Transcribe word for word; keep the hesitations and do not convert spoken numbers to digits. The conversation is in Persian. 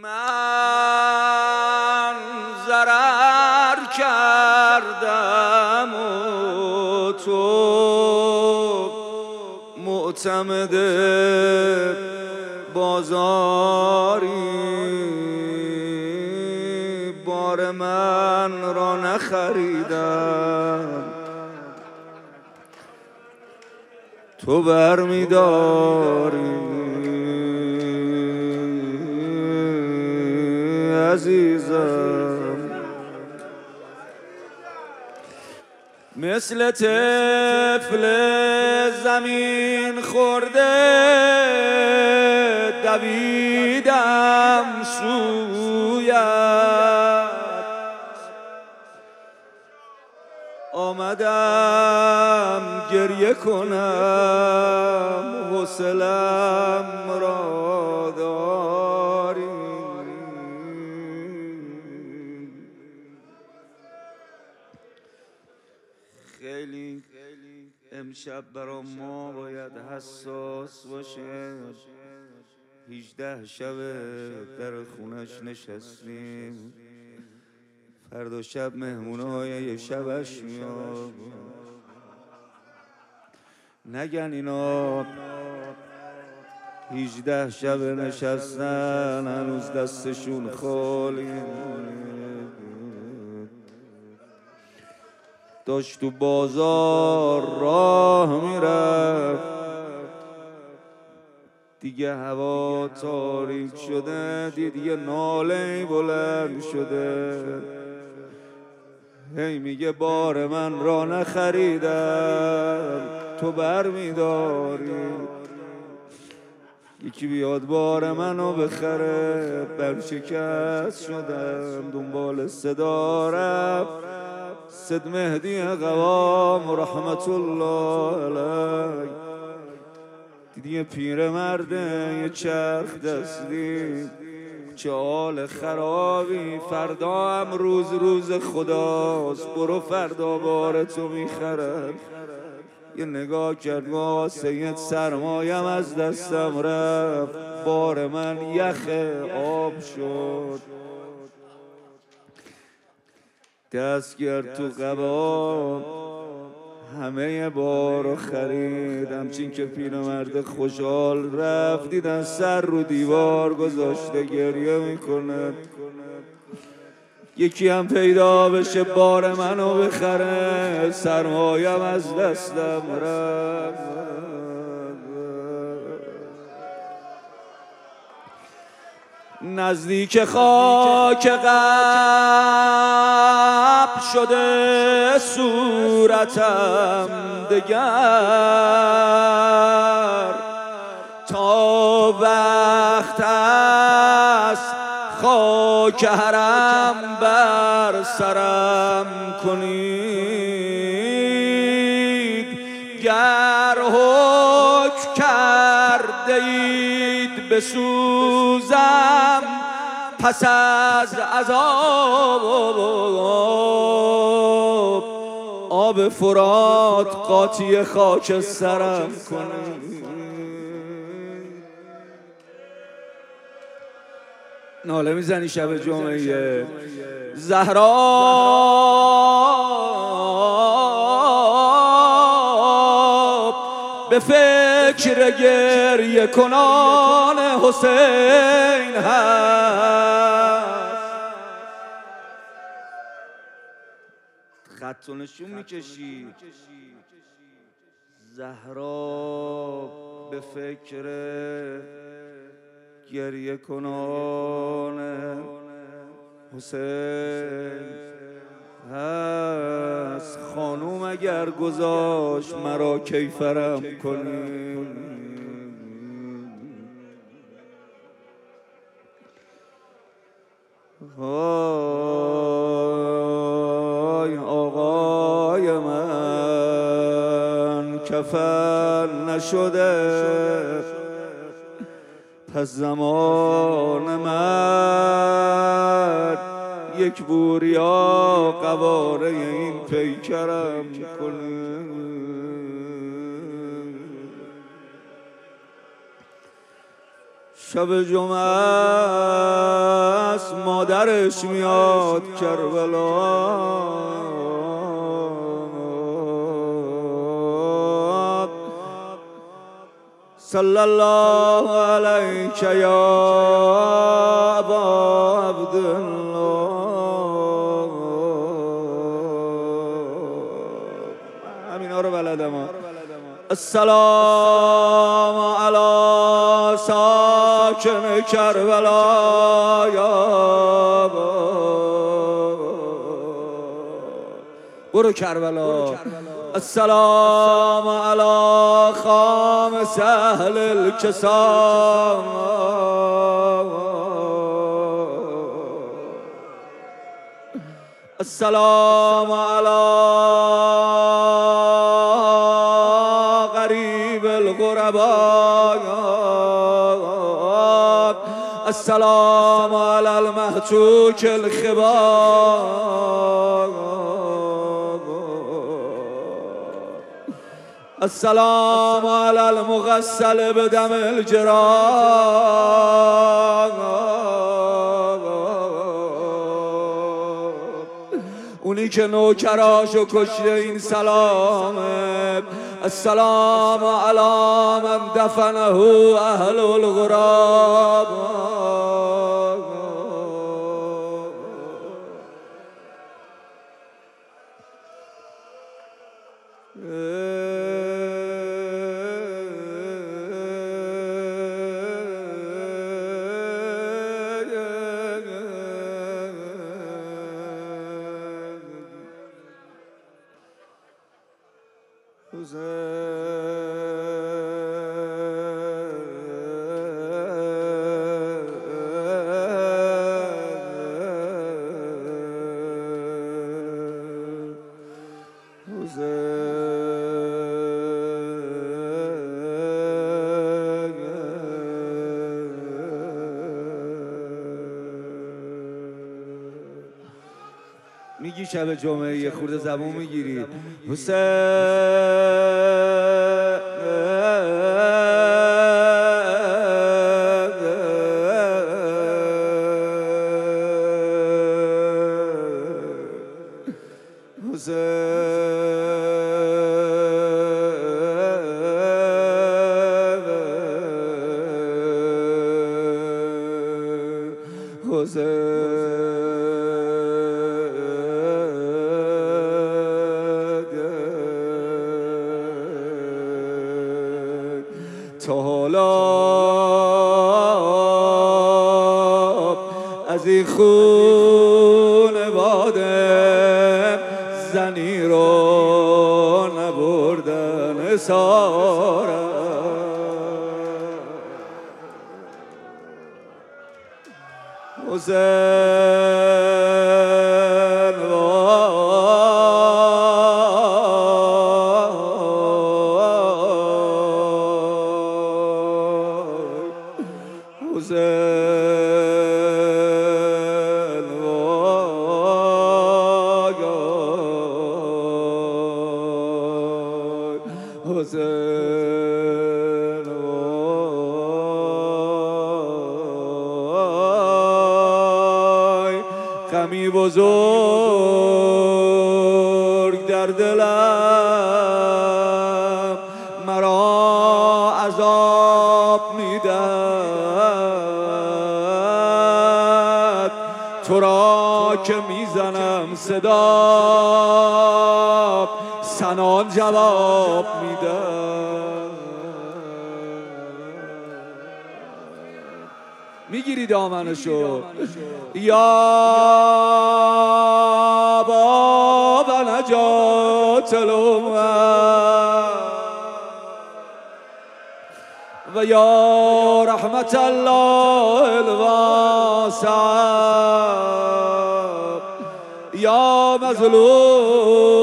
من ضرر کردم و تو معتمد بازاری، بار من را نخریدم تو برمیداری عزیزم. مثل طفل زمین خورده دویدم سویت، آمدم گریه کنم حوصله‌ام را داری. خیلی امشب برا ما باید حساس باشه. هجده شب در خونش نشستیم، فردا شب مهمونای یه شبش میاد. نگن اینا هجده شب نشستن هنوز دستشون خالی. داشت تو بازار راه میرفت، دیگه هوا تاریک شده، دید یه ناله بلند شده، هی میگه بار من را نخریدم تو بر میداری. یکی بیاد بار منو بخره، برشکست شدم دنبال صدا رفت سید مهدی قوام رحمت الله علیه. دیدی یه پیر مرده یه چرخ دستی، چه حال خرابی، فردا هم روز روز خداست، برو فردا بار تو میخرم. یه نگاه کرد ما سید سرمایم از دستم رفت، بار من یخ آب شد. دست کرد تو قبا همه بارو خرید. همچین که پیرمرد خوشحال رفت دیدن سر رو دیوار گذاشته گریه میکنه. یکی هم پیدا بشه بار منو بخره، سرمایم از دستم رفت. نزدیک خاک قبر شده صورتم دگر، تا وقت است خاک حرم بر سرم کنید. گر حکم کرده اید بسوزم پس از عذاب، آب فرات قاطی خاک سرم کنید. ناله میزنی شب جمعه زهرا به فکر گریه کنان حسین هست. خط و نشون میکشی زهرا به فکر گریه کنان حسین هست. خانوم اگر گذاشت مرا کیفرم کنی. وای آقای من کفن نشده، پس زمان من یک بوریا قواره این پیکرم کنه. شب جمعه مادرش میاد کربلا. صلی الله علیک یا ابا عبدالله. همینا رو بلدم. السلام علی ساکن کربلا یا برو کربلا. السلام علی خامس اهل الکسا. السلام علی غریب الغربا. السلام علی المحجوج الخبا. السلام علی المغسل بدم الجراح. اونی که نوکراشو کشته این سلامه. السلام علی من دفنه اهل الغراب. میگی شب جمعه یه خورده زبون میگیری. حسین تا حالا از این خون باده زنی رو نبردن اسارت. حسین حسین وای غمی بزرگ در دلم مرا عذاب میدهد. تو را که میزنم صدا سنان جواب میدم. میگیری دامنشو یا باب نجات الامه و یا رحمت الله الواسع. یا مظلوم